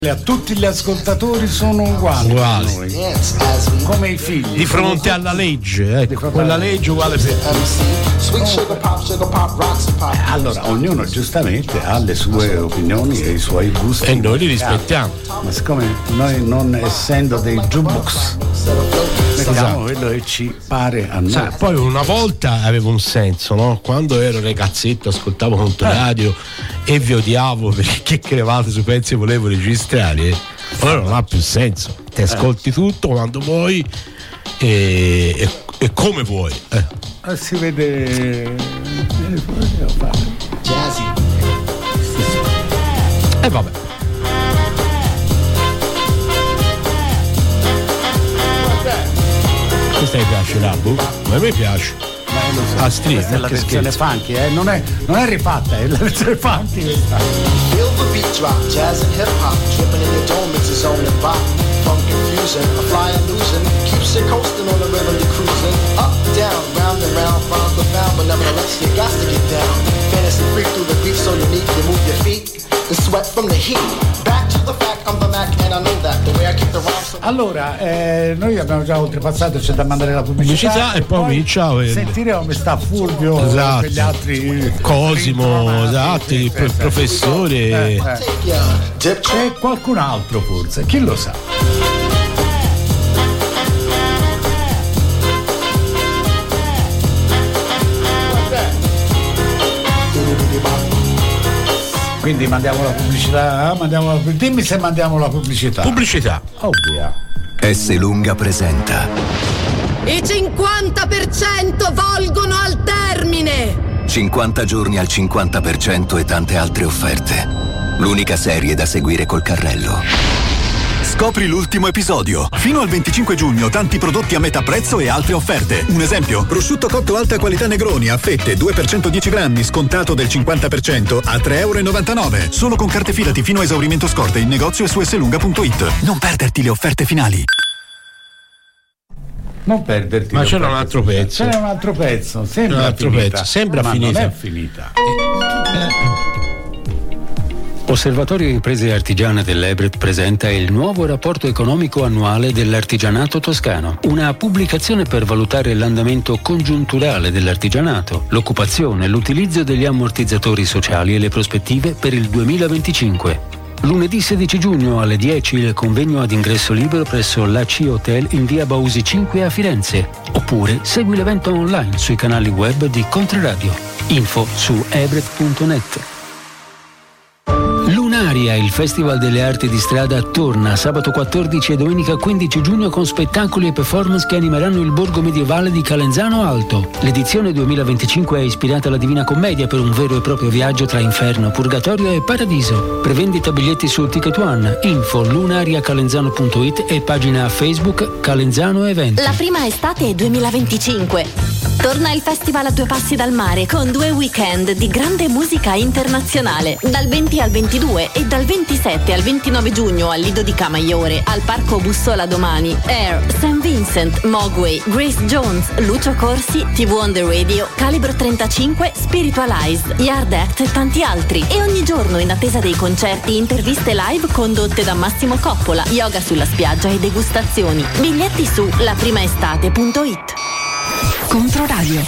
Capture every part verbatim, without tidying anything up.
A tutti gli ascoltatori sono uguali, uguali. Noi. Come i figli di fronte alla legge, ecco, quella legge uguale per eh, allora ognuno giustamente ha le sue opinioni e i suoi gusti e noi li rispettiamo, ma siccome noi, non essendo dei jukebox, mettiamo quello che ci pare a noi. Sa, poi una volta avevo un senso, no? Quando ero ragazzetto ascoltavo Controradio eh. e vi odiavo perché crevate sui pezzi e volevo registrare. Ora non ha più senso, ti ascolti eh. tutto quando vuoi e, e, e come vuoi. Eh. Eh, si vede Jazzy. E eh, vabbè. Questo mi piace l'album? A me piace. Ah, stri, questa è la versione funky, eh? non, è, non è rifatta, è la versione funky questa. Feel the beat drop, jazz and hip hop, tripping in your dome, it's his own and bop. From confusion, a fly illusion, keeps you coasting on the rhythm you're cruising. Up, down, round and round, found the found, but nevertheless you got to get down. Fantasy freak through the beat so unique, you move your feet and sweat from the heat. Back to the fact, I'm the Mac and I know that, the way I keep the rhyme so... Allora, eh, noi abbiamo già oltrepassato, c'è da mandare la pubblicità, pubblicità e poi cominciamo sentire come sta Fulvio, esatto. quegli altri Cosimo, esatto, il pro- professore. Eh, eh. C'è qualcun altro forse, chi lo sa? Quindi mandiamo la pubblicità, mandiamo la, dimmi se mandiamo la pubblicità. Pubblicità. Ovvia. S. Lunga presenta. I cinquanta per cento volgono al termine. cinquanta giorni al cinquanta per cento e tante altre offerte. L'unica serie da seguire col carrello. Scopri l'ultimo episodio. Fino al venticinque giugno tanti prodotti a metà prezzo e altre offerte. Un esempio: prosciutto cotto alta qualità Negroni a fette due per centodieci grammi scontato del cinquanta per cento a tre e novantanove euro. Solo con carte Fidati fino a esaurimento scorte in negozio e su slunga punto it. Non perderti le offerte finali. Non perderti. Ma c'era un altro pezzo. C'era un altro pezzo. Sembra un altro finita. pezzo. Sembra ma finita. Non è finita. Eh. Osservatorio Imprese Artigiane dell'Ebret presenta il nuovo rapporto economico annuale dell'artigianato toscano, una pubblicazione per valutare l'andamento congiunturale dell'artigianato, l'occupazione, l'utilizzo degli ammortizzatori sociali e le prospettive per il duemilaventicinque. Lunedì sedici giugno alle dieci il convegno ad ingresso libero presso l'A C Hotel in via Bausi cinque a Firenze. Oppure segui l'evento online sui canali web di Controradio. Info su ebret punto net. Lunaria, il Festival delle Arti di Strada, torna sabato quattordici e domenica quindici giugno con spettacoli e performance che animeranno il borgo medievale di Calenzano Alto. L'edizione duemilaventicinque è ispirata alla Divina Commedia per un vero e proprio viaggio tra inferno, purgatorio e paradiso. Prevendita biglietti su Ticket One. Info lunariacalenzano punto it e pagina Facebook Calenzano Eventi. La prima estate duemilaventicinque. Torna il festival a due passi dal mare con due weekend di grande musica internazionale. Dal venti al ventidue e dal ventisette al ventinove giugno al Lido di Camaiore, al Parco Bussola Domani, Air, Saint Vincent, Mogwai, Grace Jones, Lucio Corsi, T V on the Radio, Calibro trentacinque, Spiritualized, Yard Act e tanti altri. E ogni giorno in attesa dei concerti, interviste live condotte da Massimo Coppola, yoga sulla spiaggia e degustazioni. Biglietti su laprimaestate punto it. Controradio.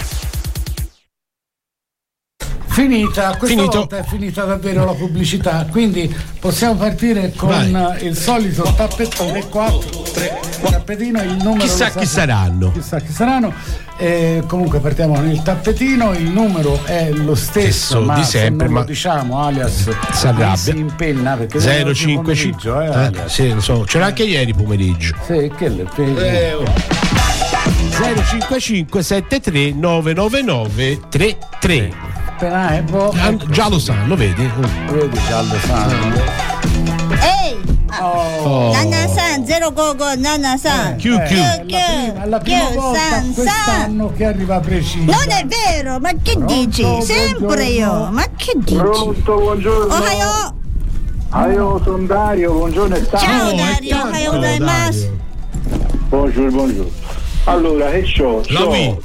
Finita, questa Finito. volta è finita davvero la pubblicità, quindi possiamo partire con Vai. il solito tappettone quattro tre tappetino, il numero Chissà lo chi sapete. saranno. Chissà chi saranno. Eh, comunque partiamo con il tappetino, il numero è lo stesso, Stesso ma di se sempre, non ma lo diciamo alias si arrabbia. si impenna perché zero oggi cinque pomeriggio, cinque eh, eh, alias. sì, lo so, c'era anche ieri pomeriggio. Sì, che le Eh, oh. zero cinque cinque sette tre nove nove nove tre tre. appena è boh, Ah, ecco. già lo sanno, vedi? Vedi, già lo sanno. Ehi! Oh. Nana-san, zero gogo, Nana-san. Chiu, chiu. È la prima, è la prima Chiu, volta san, quest'anno che arriva precisa. Non è vero, ma che Pronto, dici? Sempre io, buongiorno. ma che dici? Pronto, buongiorno. Ohayo! Io sono Dario, buongiorno e tanto. Ciao Oh, è Dario, tanto, ohayo gozaimasu. Dario. Buongiorno, buongiorno. Allora, che c'ho? La C'ho- Wii.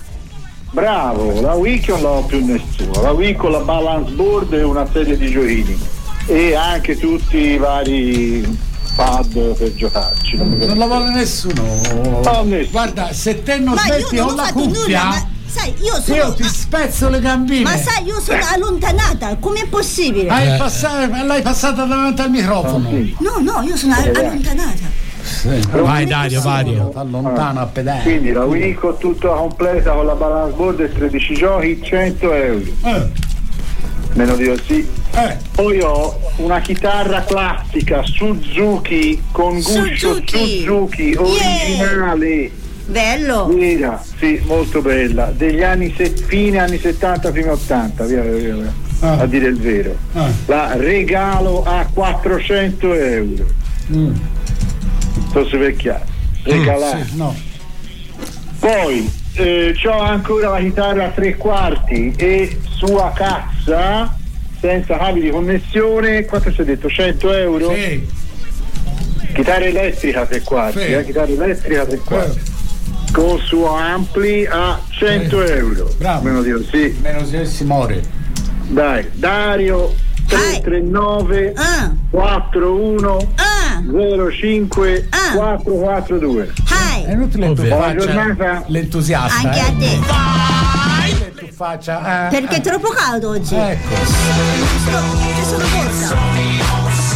Bravo, la Wii che non l'ho più nessuno. La Wii con la balance board e una serie di giochini. e anche tutti i vari pad per giocarci. Non, non la vuole nessuno. Oh, nessuno. Guarda, se te non Ma smetti io non con ho la fatto cuffia, nulla, ma sai, io sono io ti spezzo le gambine. Ma sai, io sono allontanata, com'è possibile? Hai passato, l'hai passata davanti al microfono. No, no, io sono Eh, allontanata. Sì. Vai Dario, Dario. Allontano a pedale. Quindi la Winco tutta completa con la balance board e tredici giochi, cento euro. Eh, Meno di così. eh. Poi ho una chitarra classica Suzuki con guscio Suzuki. Suzuki originale. Bello. Vera, sì, molto bella. Degli anni se- fine anni settanta, prima ottanta, via, via, via, Ah. a dire il vero. Ah. La regalo a quattrocento euro. Mm. So se per chiaro. Regalare. Sì, no. Poi eh, c'ho ancora la chitarra a tre quarti e sua cassa senza cavi di connessione. Quanto si è detto? cento euro? Sì. Chitarra elettrica a tre quarti, Sì. eh? Chitarra elettrica a tre quarti. Con suo ampli a cento euro. Bravo. Meno di così. Meno se si muore. Dai, Dario tre tre nove Ah, quattro uno ah, zero cinque Ah. quattro quattro due. hi. È inutile che tu Ovvio. faccia Buona giornata. l'entusiasta. Anche eh. a te. Che tu faccia. eh, Perché è eh. troppo caldo oggi. Ecco. Che sono corsa.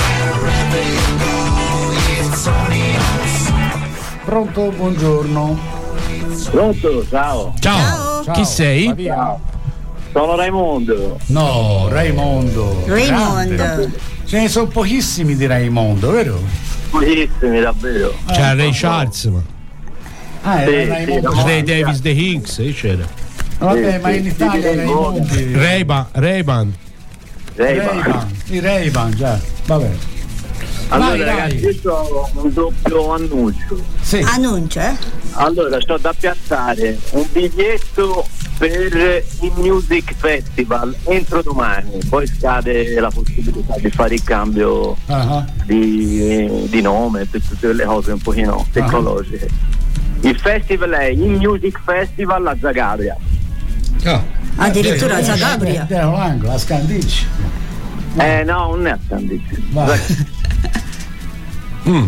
Pronto? Buongiorno. Pronto? Ciao. Ciao. Ciao. Ciao, Chi sei? va via. Sono Raimondo. No, Raimondo. Raimondo. Grande. Ce ne sono pochissimi di Raimondo, vero? Pochissimi, davvero. C'era Ray Charles, ma. Ah, Sì, era sì, Raimondo. no. Ray Davis The Hinks, eh, c'era. Vabbè, Sì, ma sì, in sì, Italia sì, Raimondi. Ray-Ban, Ray-Ban. Ray-Ban, i Ray-Ban, già. Vabbè. Allora Vai, ragazzi, vai. io ho un doppio annuncio. Sì. Annuncio, eh? Allora, sto da piazzare un biglietto per il Music Festival entro domani, poi scade la possibilità di fare il cambio Ah, di, di nome per tutte le cose un pochino tecnologiche. Il festival è il Music Festival a Zagabria. Addirittura a Eh, Zagabria. eh, Era un angolo, a Scandicci. Eh no, non è a Scandicci. Vai. Mm.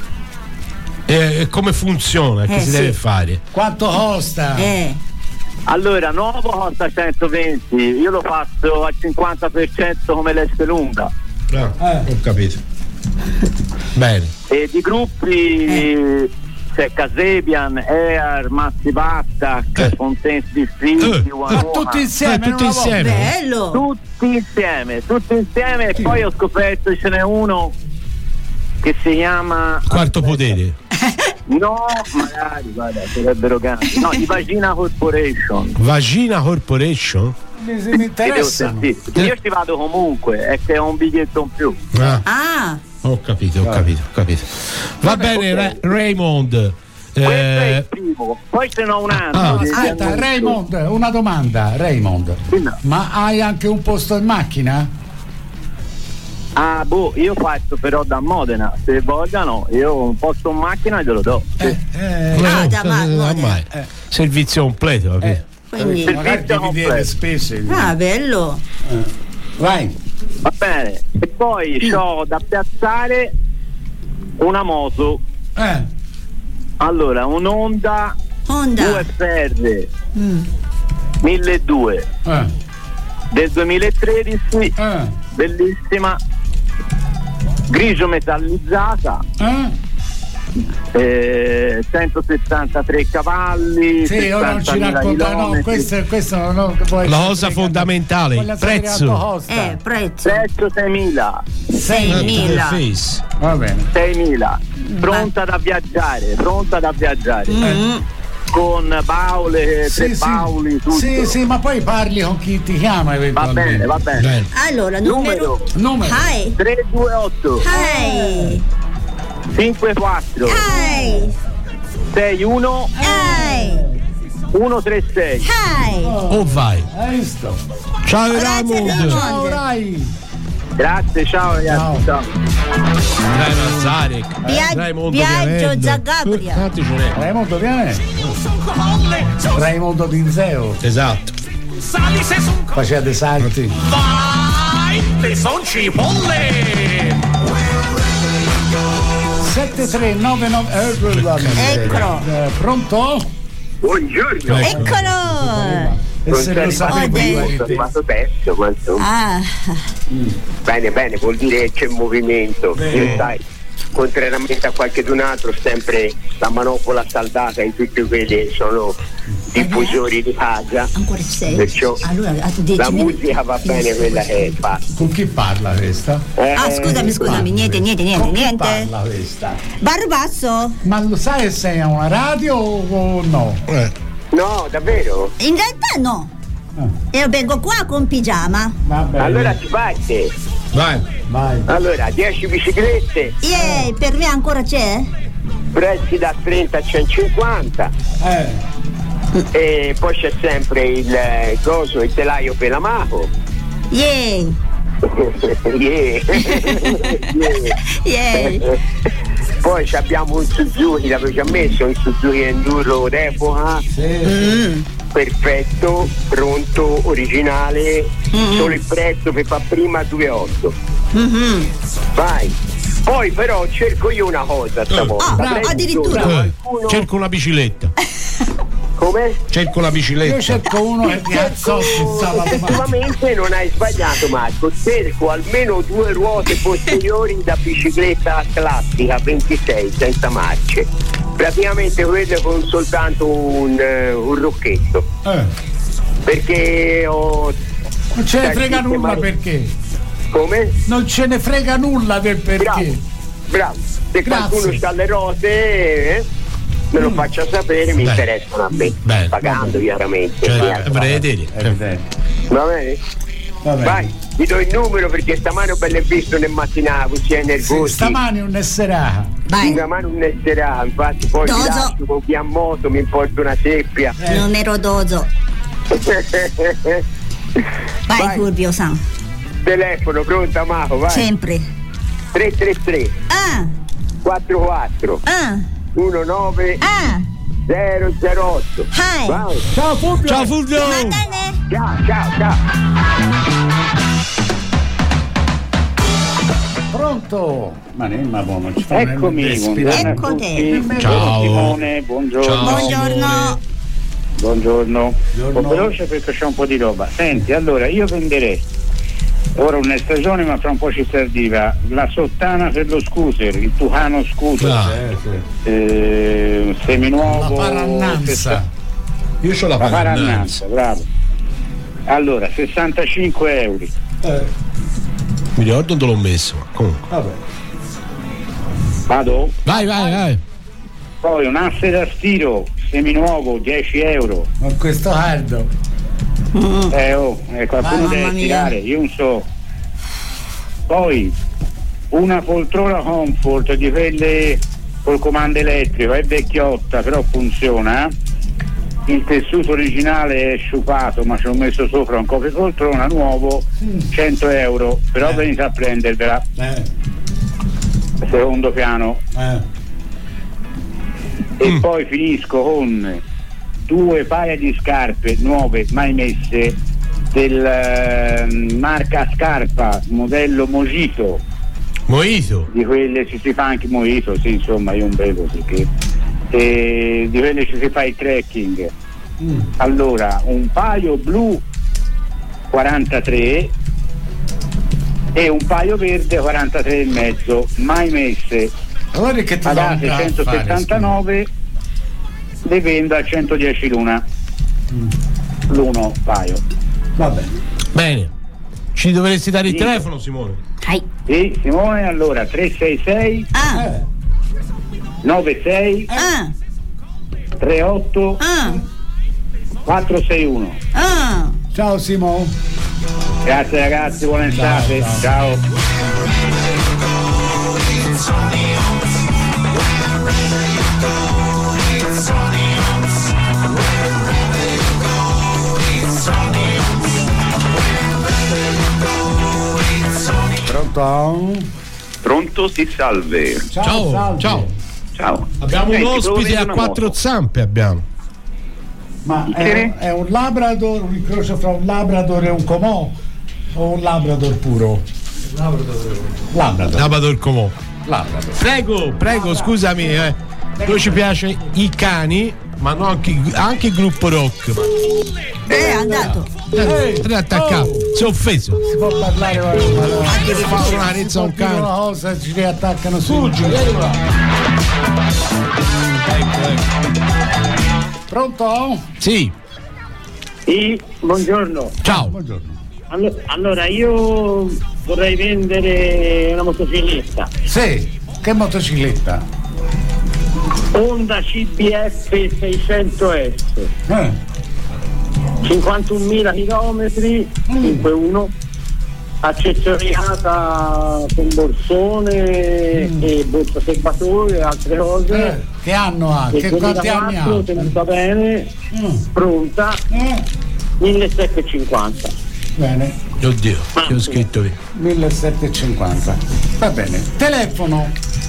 E, e come funziona? Che Eh, si sì. deve fare? Quanto costa? Eh. Allora, nuovo costa centoventi, io lo faccio al cinquanta per cento come l'Estelunga. Ah, Eh. ho capito. Bene. E di gruppi Eh. c'è Casebian, Air, Massi Battac, Eh. Fontaine di Street, Eh. One Ma tutti insieme, Eh, tutti in una volta. insieme. Bello. tutti insieme, tutti insieme e poi ho scoperto che ce n'è uno che si chiama Quarto potere. no, magari guarda, sarebbero grandi. No, di Vagina Corporation. Vagina Corporation? Mi, mi Che devo interessano. sentire. Io ci vado comunque, è che ho un biglietto in più. Ah, Ah, ho capito, ho capito, ho capito. Va bene, Ra- Raymond. Questo è il Eh, primo, poi ce n'ho un altro. Ah, che- Aspetta, che- Raymond, una domanda, Raymond. Sì, no. Ma hai anche un posto in macchina? Ah, boh, io faccio però da Modena, se vogliano, io ho un posto in macchina e glielo do. Sì. Eh, eh, no, Ah, da eh, Magnolia. ormai. Eh. Servizio completo, capito? quindi. Sì. magari servizio dividere le completo. spese. Ah, bello. Vai. Va bene, e poi ho da piazzare una moto. Eh, Allora, un'Honda Honda. U F R Mm. milleduecento eh, del duemilatredici, eh, bellissima, grigio metallizzata, eh. eh, centosettantatré cavalli, Sì, ora non ci sessantamila racconta, no, chilometri. questo, questo non ho, vuoi La cosa sapere fondamentale, voglio il sapere prezzo. quanto costa. Eh, prezzo. prezzo seimila. seimila. Face. Va bene. seimila, pronta da viaggiare, pronta da viaggiare. Mm. Con baule, Sì, tre sì. bauli, tutto. sì, sì, ma poi parli con chi ti chiama Va eventualmente. bene, va bene. Bene. Allora, numero. Numero Numero. Hi. tre due otto Hi. cinque quattro Hi. sei uno Hi. uno tre sei. Hi. Oh vai. Hai visto? Ciao Grazie, Raymond. Raymond. Ciao Rai. Grazie, ciao ragazzi. Ciao. Ciao. Dai Nazarek. Via- Raimondo viaggio Vianello. Zagabria. Eh, tanti ce n'è. Raimondo viene. Raimondo Dinzeo. Esatto. Faceva dei salti. Vai, queste son cipolle. sette tre nove nove Eccolo. Eh, pronto? Buongiorno. Eccolo. E se lo sapevi, sono arrivato terzo, ma insomma. Ah. Bene, bene, vuol dire che c'è movimento. Io, sai, contrariamente a qualche d'un altro, sempre la manopola saldata in tutti quelli che sono diffusori di casa. Ancora sei. Perciò allora, la musica va bene quella che è fatta. Con chi parla questa? Eh, Ah, scusami, scusami, niente, niente, niente, Con chi niente. parla questa? Barbasso? Ma lo sai se sei a una radio o no? Eh. No, davvero? In realtà no. Io vengo qua con pigiama. Vabbè. Allora si parte. Vai. Vai. Allora, dieci biciclette. Yeah, per me ancora c'è? Prezzi da trenta a centocinquanta. Eh. E poi c'è sempre il eh, coso, il telaio per la maco. Yeah. Yeah. Yeah. Yeah. Poi abbiamo un Suzuki, l'avevo già messo, un Suzuki Enduro d'epoca. Sì. Mm. Perfetto, pronto, originale, Mm. solo il prezzo per fa prima due virgola otto. Mm-hmm. Vai. Poi però cerco io una cosa stavolta. Ah, Prendo addirittura. da Eh, qualcuno- cerco una bicicletta. Come? Cerco la Io bicicletta. cerco uno che mi alzò in sala domani. Effettivamente non hai sbagliato, Marco. Cerco almeno due ruote posteriori da bicicletta classica ventisei senza marce. Praticamente quelle con soltanto un, uh, un rocchetto. Eh. Perché ho. Non ce ne Sai, frega nulla sistemare- perché. Come? Non ce ne frega nulla del perché. Bravo, bravo. Se Grazie. qualcuno sta alle rose, eh, me lo faccia sapere, mi Beh. interessano a me. Beh. Pagando chiaramente. Cioè, Sì, avrei vedere. Evidente. Va bene? Va bene. Vai, vi do il numero perché stamane ho belle visto nel mattinato, così è Sì, nervosi. stamani un esseraha. Vai. Stamane un esserà, infatti poi Dozo. ti lascio con chi a moto, mi porto una seppia. Eh. Numero dozo. Vai, Vai. Fulvio San. Telefono, pronta Maco, vai. Sempre. tre tre tre Ah, quattro quattro ah, uno nove ah. zero zero otto. Hi. Vai. Ciao Fulvio. Ciao Fulvio. Matane. Ciao, ciao, ciao. Pronto? Ma ne ma buono, ci fa Eccomi, buongiorno a Ecco tutti. te. Ciao. Simone, buongiorno. Ciao. Buongiorno. Buongiorno. Buongiorno. Un po' veloce perché c'è un po' di roba. Senti, allora io venderei ora un stagione, ma fra un po' ci serviva la sottana per lo scooter, il Tucano scooter, Ah. Eh, sì. eh, seminuovo. La parannanza. Io c'ho la La parannanza. parannanza, bravo. Allora, sessantacinque euro. Eh, Mi ricordo dove l'ho messo, ma comunque. vabbè. Vado? Vai, vai, vai. Poi un asse da stiro seminuovo, dieci euro. Con questo caldo. Eh oh, eh, qualcuno Ah, deve mamma mia. tirare, io non so. Poi una poltrona comfort di quelle col comando elettrico, è vecchiotta però funziona. Il tessuto originale è sciupato, ma ci ho messo sopra un copia poltrona nuovo, cento euro, però Eh. venite a prendervela, Eh, secondo piano. eh. E Mm. poi finisco con due paia di scarpe nuove mai messe del eh, marca Scarpa modello Mojito, Mojito. di quelle ci si fa anche Mojito, sì, insomma io un bevo perché e di quelle ci si fa il trekking. Mm. Allora un paio blu quarantatré e un paio verde quarantatré e mezzo, mai messe, Allora che ti pagate do un centosettantanove, le vendo a centodieci l'una, l'uno paio. Va bene. Bene. Ci dovresti dare il Sì. telefono, Simone. Hi. Sì, Simone, allora tre sei sei Ah, Eh, nove sei ah, tre otto ah, quattro sei uno. ah. ciao Simo. Grazie ragazzi, buona estate, ciao. ciao. Pronto? Pronto, si salve. Ciao, Ciao, salve. ciao. Ciao. Abbiamo Senti, un devo ospite vedere a una quattro moto. zampe, abbiamo. Ma Che? è, è un Labrador, un incrocio fra un Labrador e un Comò? o un Labrador puro? Labrador. Labrador. Labrador comò. Labrador. Prego, prego, scusami, eh. Noi ci piace i cani, ma non anche, anche il gruppo rock. Eh, è andato. Eh, è attaccato, si è offeso. Si può parlare anche se fa una rezza a un cane. Una cosa ci riattaccano su. Fuggi, vieni qua. Ecco, ecco. Pronto? Sì. Sì, buongiorno. Ciao. Buongiorno. Allo- Allora, io vorrei vendere una motocicletta. Sì, che motocicletta? Honda C B F seicento S. Eh. cinquantunomila chilometri, cinque uno, accessoriata con borsone mm. e borsa serbatore e altre cose. Eh, che anno ha? Che quanti anni ha? Tenuta bene, mm. pronta, eh. millesettecentocinquanta. Bene. Oddio, che ho scritto lì. millesettecentocinquanta. Va bene. Telefono.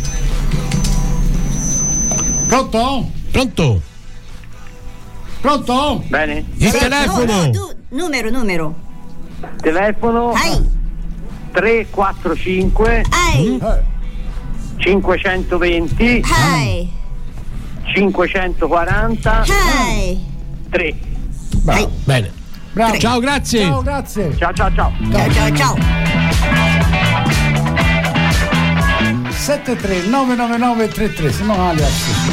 Pronto? Pronto? Pronto? Bene. Il telefono. No, no, tu, numero, numero. Telefono Hai. tre quattro cinque Hai. cinquecentoventi Hai. cinquecentoquaranta Hai. tre. Bravo. Bene. Bravo. Ciao, grazie. Ciao, grazie. Ciao ciao ciao. Ciao, ciao, ciao. sette tre nove nove nove tre tre, se no alias.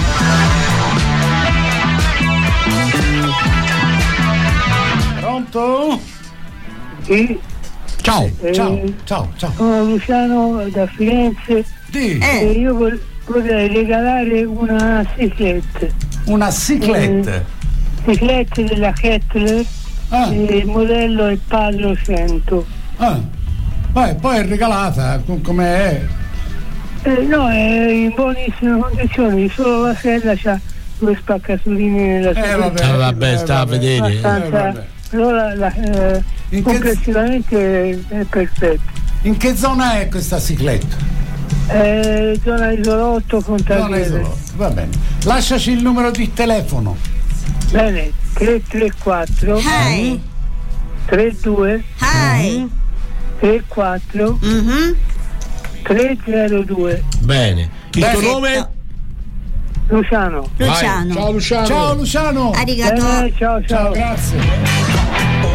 Pronto? Sì. Ciao. Eh, Ciao, ciao, ciao. Sono Luciano da Firenze. Sì. E io vor- vorrei regalare una ciclette. Una ciclette. Eh, ciclette della Kettler. Ah. E il modello è Padro cento. Ah. Beh, poi è regalata, come è? Eh, no, è in buonissime condizioni, solo la sella c'ha due spaccaturine nella Eh, vabbè, Ah, vabbè, sta a vedere. abbastanza- Eh, vabbè. allora la, eh, In che- complessivamente è, è perfetto. In che zona è questa cicletta? Eh, zona Isolotto, Zona Contagene. Isolotto. Va bene. Lasciaci il numero di telefono. Bene, tre tre quattro Hai. tre due Hai. tre quattro Mhm. tre zero due. Bene. Il tuo Perfetto. nome? Luciano. Vai. Luciano. Ciao Luciano. Ciao Luciano. Arigato. Bene, ciao ciao. Ciao, grazie.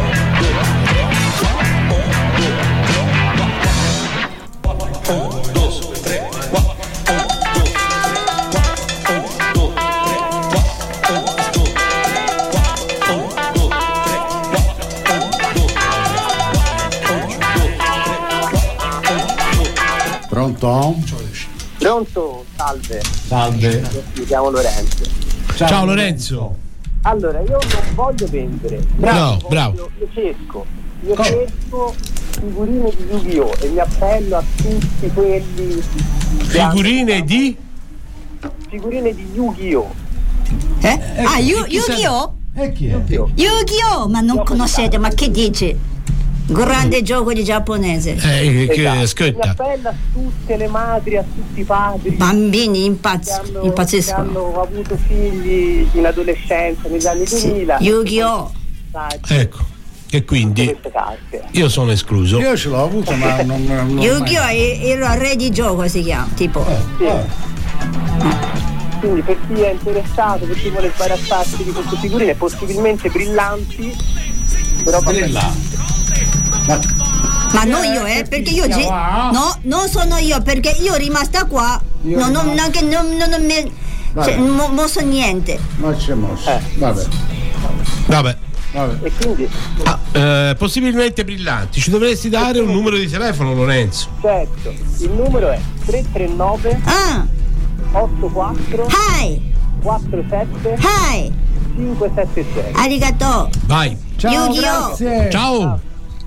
Pronto? Pronto? Salve. Salve. Mi chiamo Lorenzo. Ciao Lorenzo. Allora, io non voglio vendere. Bravo, Io bravo. voglio- Io cerco. Io Come? cerco figurine di Yu-Gi-Oh! E mi appello a tutti quelli. che hanno- Figurine di? Figurine di Yu-Gi-Oh! Eh? Ecco, Ah, Yu- e chi sa- Yu-Gi-Oh? E chi è? Yu-Gi-Oh! Ma non conoscete, ma che dici? Grande gioco di giapponese. Eh, che Esatto. Mi aspetta. appello a tutte le madri, a tutti i padri. Bambini che impazz- hanno, che impazziscono. hanno avuto figli in adolescenza negli anni Sì. duemila. Yu-Gi-Oh! Ecco. E quindi Queste carte. io sono escluso. Io ce l'ho avuto, ma non. non Yu-Gi-Oh! è il re di gioco, si chiama, tipo. Sì. Eh. Quindi per chi è interessato, per chi vuole sbarazzarsi di queste figurine possibilmente brillanti, però Brillante. Ma Ma non io, eh, perché io gi- no, non sono io, perché io rimasta qua, Io non, non, no. neanche- non, non, non mi Vabbè. cioè, non mo- mosso niente. non c'è mosso. Eh. Vabbè. Vabbè. Vabbè. e quindi Ah, eh, possibilmente brillanti. Ci dovresti dare un numero di telefono, Lorenzo. certo, il numero è tre tre nove Ah, otto quattro hi, quattro sette hi, cinque sette sei. arigato. Vai. Ciao, Yu-Gi-Oh! grazie. Ciao.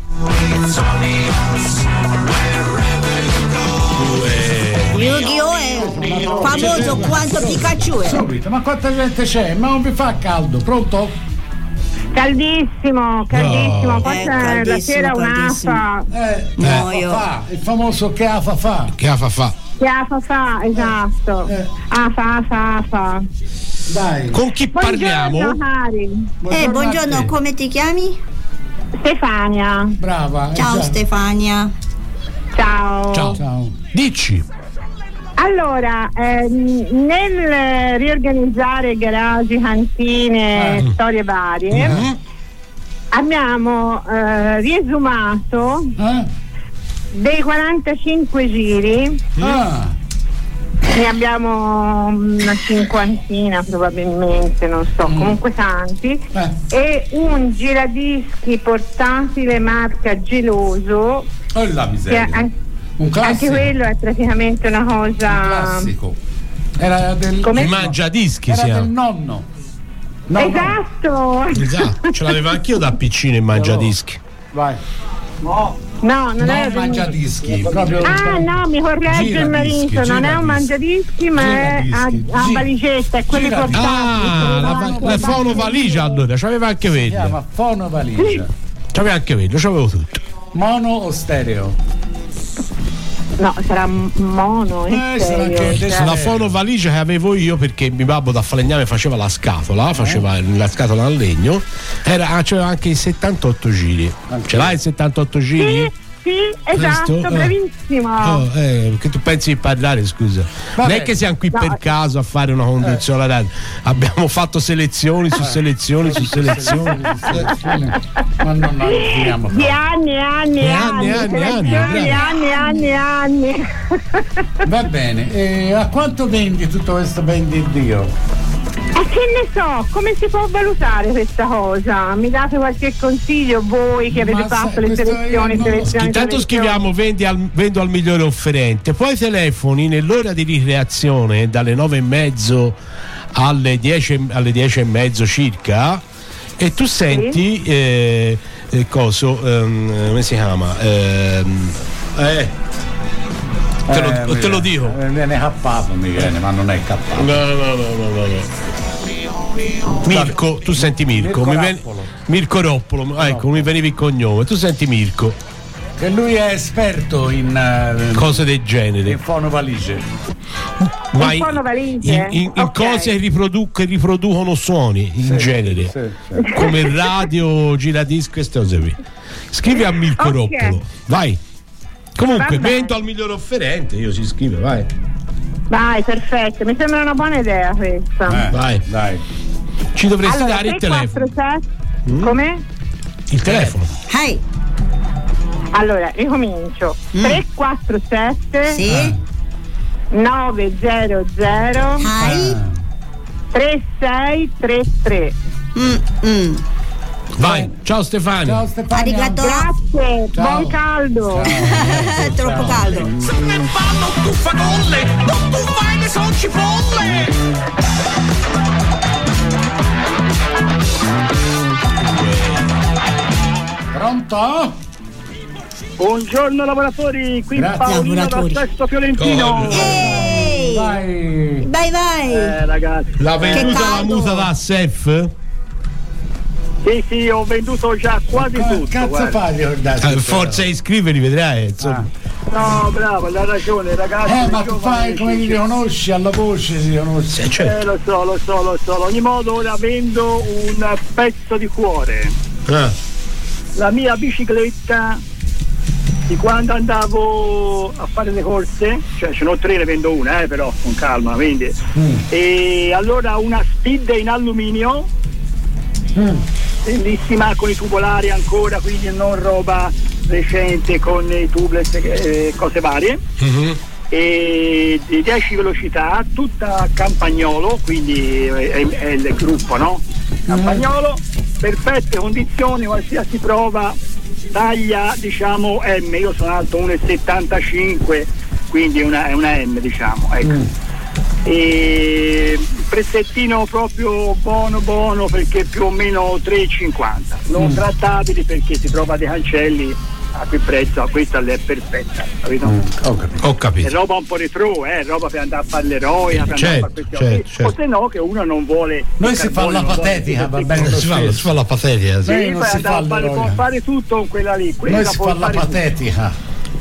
Yu-Gi-Oh! è famoso quanto Pikachu è. Subito, ma quanta gente c'è? Ma non vi fa caldo? Pronto? Caldissimo, caldissimo, No. qua Eh, c'è la caldissimo, sera caldissimo. un'afa. Eh, Muoio. fa, fa, il famoso che afa fa. Che fa fa? Che afa fa, esatto. Eh. Afa, afa, afa. Dai. Con chi parliamo? Buongiorno, cari. Eh, a buongiorno, te. come ti chiami? Stefania. Brava. Ciao già. Stefania. Ciao. Ciao. Ciao. Dici. Allora, ehm, nel riorganizzare garage, cantine, Eh. storie varie, Mhm. abbiamo eh, riesumato Eh? dei quarantacinque giri. Ah. Ne abbiamo una cinquantina probabilmente, non so, Mm. comunque tanti. Eh. E un giradischi portatile marca Geloso, Oh la che miseria. an- Un anche classico. quello è praticamente una cosa. Un classico. Era del Come? Il mangiadischi Era si del chiama. nonno. No, Esatto. Esatto, ce l'avevo anch'io da piccino il mangiadischi. Vai. No, non Non era del- mangiadischi, proprio Ah no, mi corregge il Giradischi, marito, non è un giradischi. mangiadischi ma è a, Giradischi, a gi- valigetta, è quelli giradischi. portatili. Ah, la, va- la fonovaligia allora, c'aveva anche Si quello. chiama fonovaligia. C'aveva anche quello, c'avevo tutto. Mono o stereo? No, sarà m- mono, in Eh, sarà serio, anche cioè. adesso- La fonovaligia che avevo io, perché mio babbo da falegname faceva la scatola, faceva la scatola a legno, era, ah, c'aveva anche i settantotto giri. Ce l'hai il settantotto giri? Sì, esatto, Questo? Eh. bravissimo. Oh, eh, che tu pensi di parlare, scusa? Vabbè. Non è che siamo qui No. per caso a fare una conduzione radio. Abbiamo fatto selezioni su selezioni su selezioni. Ma non non finiamo Di qua. anni e anni e Di anni, anni, anni, selezioni anni, di anni e anni e anni. Va bene. E a quanto vendi tutto questo ben di Dio? E che ne so, come si può valutare questa cosa? Mi date qualche consiglio voi che avete Ma fatto sai, le questo io selezioni, non- selezioni, Intanto selezioni. scriviamo vendi al, vendo al migliore offerente, poi telefoni nell'ora di ricreazione dalle nove e mezzo alle dieci, alle dieci e mezzo circa e tu senti eh, eh, coso, ehm, come si chiama? Ehm, eh, te, lo, Eh, mi te lo viene- dico. Mi viene cappato, mi viene, ma non è cappato. No, no, no, no, no, no. Mirko, tu senti Mirko, Mirko mi viene- Roppolo. Mirko Roppolo, ah, ecco, mi veniva il cognome, tu senti Mirko, Che lui è esperto in, eh, cose del genere. in fonovaligie. Ma Un in, po' una valigia, in- in- in ok. cose che, riprodu- che riproducono suoni in Sì, genere, sì, sì. come il radio, giradischi, queste cose qui. Scrivi a Mirko Ok. Roppolo, vai. Comunque, Va bene. vendo al miglior offerente, io si scrive, vai. Vai, perfetto, mi sembra una buona idea questa. Eh, Vai. Dai. Ci dovresti Allora, dare il tre, telefono. quattro, sette Come? Il telefono. Hey. Allora, ricomincio. Mm. tre quattro sette Sì. nove zero zero Hai. tre sei tre tre. Mm, mm. Vai, ciao Stefano. Ciao Stefania. Arigato. Grazie, Ciao. buon caldo. È troppo caldo. Se ne vanno tuffacolle, non tu fai le son cipolle. Pronto? Buongiorno lavoratori, qui Grazie. Paolino Lavoratori. dal Sesto Fiorentino. Ehi. Vai. Vai, vai. Eh ragazzi, L'ha Che venduta la caldo. muta da Sef? sì sì, ho venduto già quasi Che tutto. cazzo guarda. fai di ricordarti? Eh, forza iscriveri, vedrai. Insomma. No, bravo, hai ragione ragazzi. Eh, ma i tu giovani fai come ci- ti conosci, alla voce si conosce. Eh, cioè, Eh, lo so, lo so, lo so. Ad ogni modo ora vendo un pezzo di cuore. ah, La mia bicicletta di quando andavo a fare le corse, cioè ce n'ho tre, ne vendo una, eh, però con calma, quindi. Mm. E allora una speed in alluminio, Mm. bellissima, con i tubolari ancora, quindi non roba recente con i tubeless e cose varie. mhm. E di dieci velocità, tutta a campagnolo, quindi è, è- è il gruppo, no? Campagnolo, perfette condizioni, qualsiasi prova, taglia diciamo M, io sono alto uno virgola settantacinque, quindi è una, è una M diciamo, ecco. Mm. E prezzettino proprio buono buono perché più o meno tre virgola cinquanta, non Mm. trattabili perché si trova dei cancelli a quel prezzo, questa è perfetta, capito? Mm, ho capito. Ho È capito. roba un po' retro, eh, roba per andare a fare l'eroe, per andare a Certo, fare questi certo, occhi. certo. O se no che uno non vuole. Noi il si fa carbone, la non vuole patetica, tutti va questi bene lo Si fa, stesso. si fa la patetica, sì. Noi Sì, non puoi si andare fa a fare, l'eroe. può fare tutto con quella lì. quella Noi si può fa la fare tutto. patetica.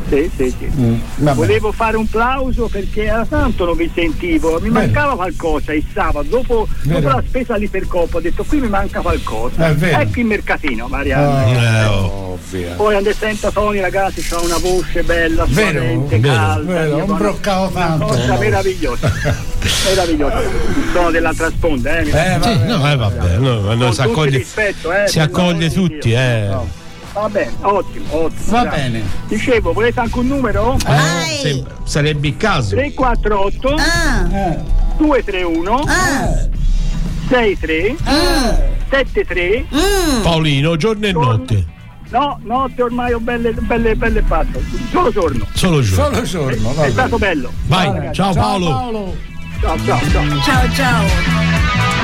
Sì, sì, sì. Mm, Volevo fare un plauso perché era tanto non vi sentivo, mi mancava qualcosa il sabato, dopo, dopo la spesa lì per Coppa, ho detto qui mi manca qualcosa. Ecco il mercatino, Marianne. Oh, Poi quando sento Tony, ragazzi, c'ha una voce bella, Vero, suadente, vero, calda, vero, io non broccavo tanto. Una cosa no. meravigliosa. Meravigliosa. Sono dell'altra sponda, eh. Eh, sì, no, eh, vabbè, no, no, si accoglie, rispetto, eh, si accoglie tutti, eh. No. Va bene, ottimo, ottimo. Va grazie. bene. Dicevo, volete anche un numero? Eh, se- sarebbe il caso. tre quattro otto Ah, due tre uno ah, sei tre ah. sette tre. Mm. Paolino, giorno e notte. No, notte ormai ho belle, belle, belle fatte. Solo giorno. Solo giorno. Solo giorno, va È bene. stato bello. Vai, ragazzi. ciao Ciao Paolo. Paolo. Ciao, ciao, ciao. Ciao, ciao.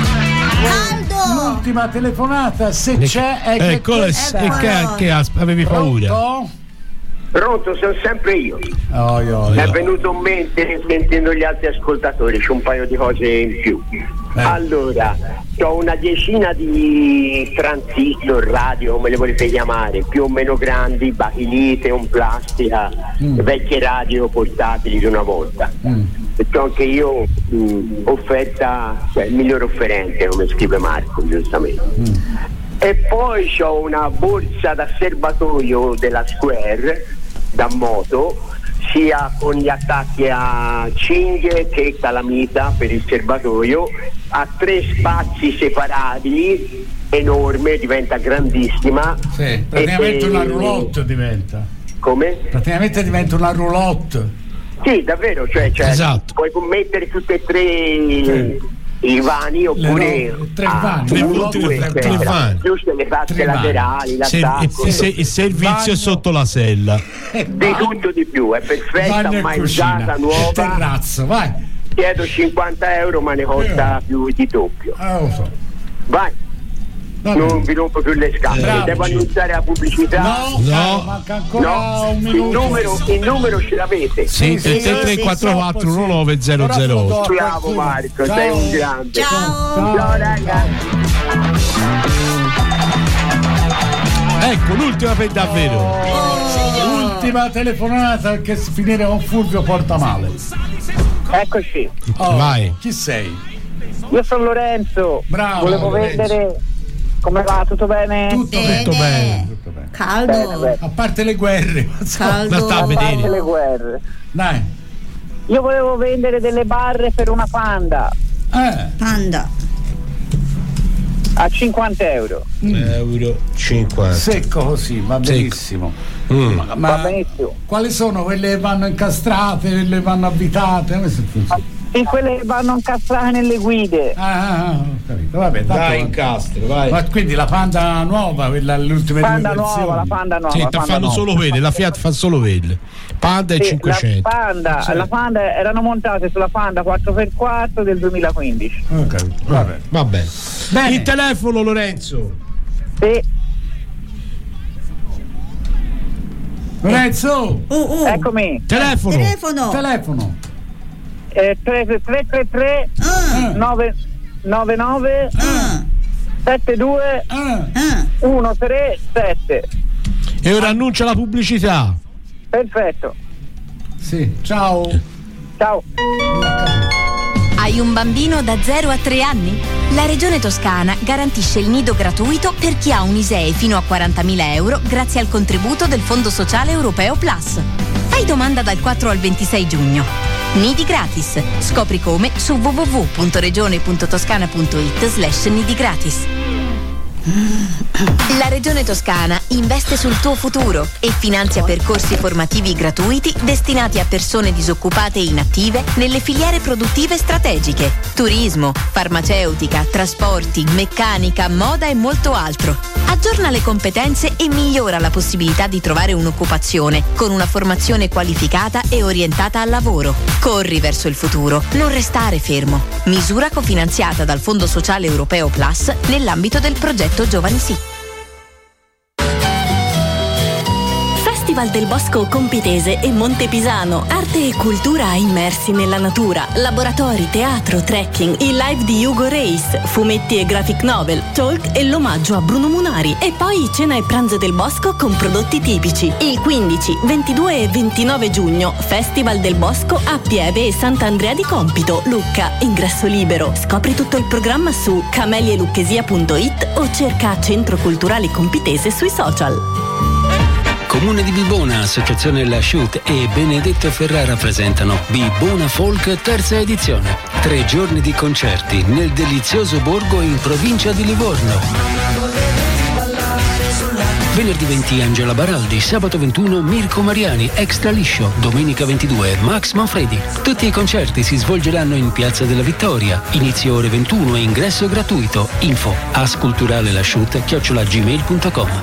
Aldo! L'ultima telefonata, se c'è è che Ecco, e Ecco. che, che as- avevi paura. Pronto? Pronto, sono sempre io. Oh, io, Mi io. è venuto in mente sentendo gli altri ascoltatori, c'è un paio di cose in più. Eh. Allora, ho una decina di transistor, radio, come le volete chiamare, più o meno grandi, bachilite, un plastica, Mm. vecchie radio portatili di una volta. Mm. E c'ho anche io mh, offerta, cioè il miglior offerente, come scrive Marco, giustamente. Mm. E poi c'ho una borsa da serbatoio della Square da moto, sia con gli attacchi a cinghie che calamita per il serbatoio, ha tre spazi separabili, enorme, diventa grandissima. Sì, praticamente E- una roulotte diventa. Come? Praticamente diventa una roulotte. Sì, davvero, cioè, cioè Esatto. puoi mettere tutti e tre Sì. i vani oppure ro- tre ah, vani, uno, roulotte, due, tre eccetera. vani. Giusto, le tasche Tre vani. laterali, Se- il, l'attacco, il se- il servizio Bagno. è sotto la sella. di tutto di più, è perfetta, Bagno e mai cucina. usata, nuova. Terrazzo, vai. Chiedo cinquanta euro ma ne costa più di doppio. Ah, lo so. Vai, Va non bene. vi rompo più le scatole. Bravo, Devo Gino. annunciare la pubblicità? No, No. caro, manca ancora No? un il minuto. numero, il numero ce l'avete? Sì, sì, tre tre quattro quattro uno nove zero zero otto. Bravo Marco, sei un grande. Ciao. Ciao ragazzi. Ecco, l'ultima per davvero. Ultima telefonata che finire con Fulvio porta male. Eccoci, Oh, Vai. Chi sei? io sono Lorenzo. Bravo, Volevo Lorenzo. vendere. Come va? Tutto bene? Tutto Bene. tutto bene. Tutto bene. Caldo. Bene, bene. A parte le guerre. Caldo. Ma sta a A parte vedere. le guerre. Dai. Io volevo vendere delle barre per una Panda Eh. Panda. a cinquanta euro. Euro cinquanta. Secco così, va Secco. benissimo. Mm. Ma, Va ma benissimo. quali sono? Quelle che vanno incastrate, quelle che vanno avvitate? Come si funziona? E quelle che vanno incastrate nelle guide. Ah, ah, ah, ho capito. Vabbè, tanto- Vai, incastro, vai. Ma quindi la Panda nuova, quella le ultime Panda due nuova, versioni. la Panda nuova. Sì, la te Panda fanno nuova. solo quelle, la Fiat fa solo quelle. Panda e Sì, cinquecento. La Panda, Sì. la Panda erano montate sulla Panda quattro per quattro del duemilaquindici. Ho capito. Vabbè. Va bene. Bene. Il telefono, Lorenzo. Sì, Lorenzo, Uh, uh. eccomi. Telefono. Telefono. telefono. Eh, tre tre tre tre Ah, nove nove nove ah, sette due Ah, ah. uno tre sette. E ora annuncia la pubblicità. Perfetto. sì, ciao. Ciao. Hai un bambino da zero a tre anni? La Regione Toscana garantisce il nido gratuito per chi ha un I S E E fino a quarantamila euro grazie al contributo del Fondo Sociale Europeo Plus. Fai domanda dal quattro al ventisei giugno. Nidi gratis. Scopri come su w w w punto regione punto toscana punto i t slash nidi gratis. La Regione Toscana investe sul tuo futuro e finanzia percorsi formativi gratuiti destinati a persone disoccupate e inattive nelle filiere produttive strategiche: turismo, farmaceutica, trasporti, meccanica, moda e molto altro. Aggiorna le competenze e migliora la possibilità di trovare un'occupazione con una formazione qualificata e orientata al lavoro. Corri verso il futuro, non restare fermo. Misura cofinanziata dal Fondo Sociale Europeo Plus nell'ambito del progetto Giovani Sì. Festival del Bosco Compitese e Montepisano. Arte e cultura immersi nella natura. Laboratori, teatro, trekking, il live di Hugo Reis, fumetti e graphic novel, talk e l'omaggio a Bruno Munari. E poi cena e pranzo del bosco con prodotti tipici. Il quindici, ventidue e ventinove giugno, Festival del Bosco a Pieve e Sant'Andrea di Compito, Lucca, ingresso libero. Scopri tutto il programma su camelielucchesia punto it o cerca Centro Culturale Compitese sui social. Comune di Bibona, Associazione La Chute e Benedetto Ferrara presentano Bibona Folk terza edizione. Tre giorni di concerti nel delizioso borgo in provincia di Livorno. Venerdì venti Angela Baraldi, sabato ventuno Mirko Mariani, Extra Liscio, domenica ventidue Max Manfredi. Tutti i concerti si svolgeranno in Piazza della Vittoria. Inizio ore ventuno e ingresso gratuito. Info asculturalelasciut chiocciola gmail punto com.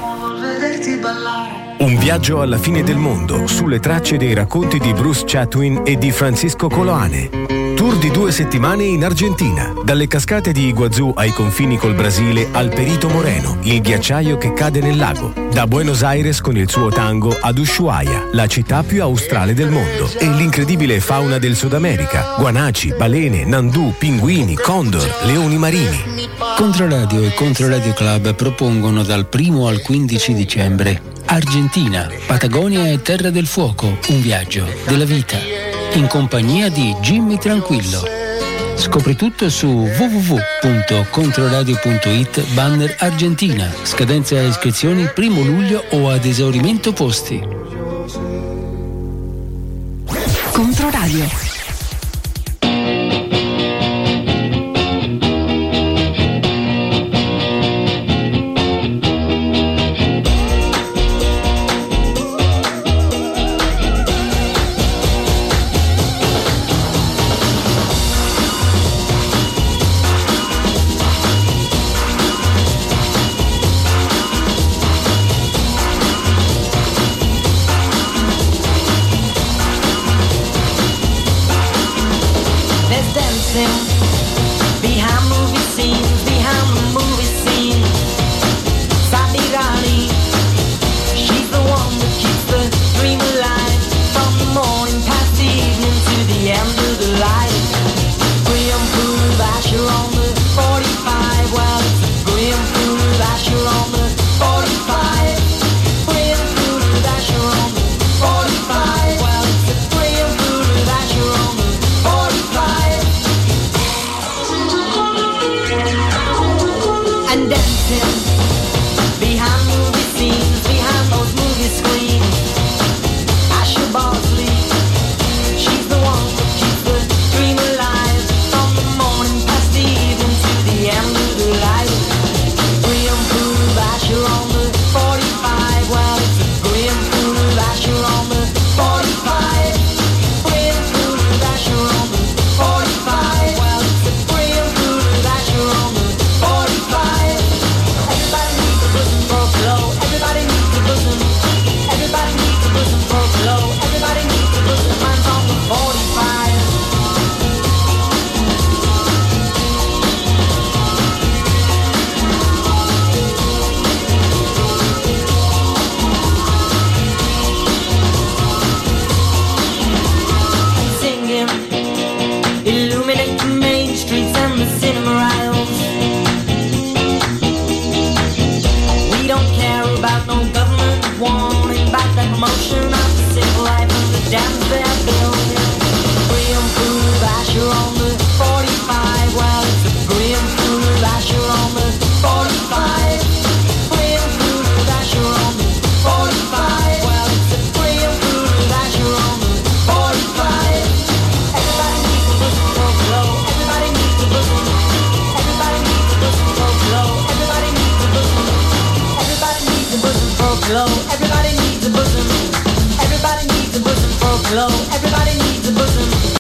Un viaggio alla fine del mondo sulle tracce dei racconti di Bruce Chatwin e di Francisco Coloane. Tour di due settimane in Argentina, dalle cascate di Iguazú ai confini col Brasile al Perito Moreno, il ghiacciaio che cade nel lago. Da Buenos Aires con il suo tango ad Ushuaia, la città più australe del mondo, e l'incredibile fauna del Sud America: guanaci, balene, nandù, pinguini, condor, leoni marini. Controradio e Controradio Club propongono dal primo al quindici dicembre Argentina, Patagonia e Terra del Fuoco, un viaggio della vita, in compagnia di Jimmy Tranquillo. Scopri tutto su w w w punto controradio punto it banner Argentina. Scadenza e iscrizioni primo luglio o ad esaurimento posti. Controradio. Everybody needs a bosom for a glow. Everybody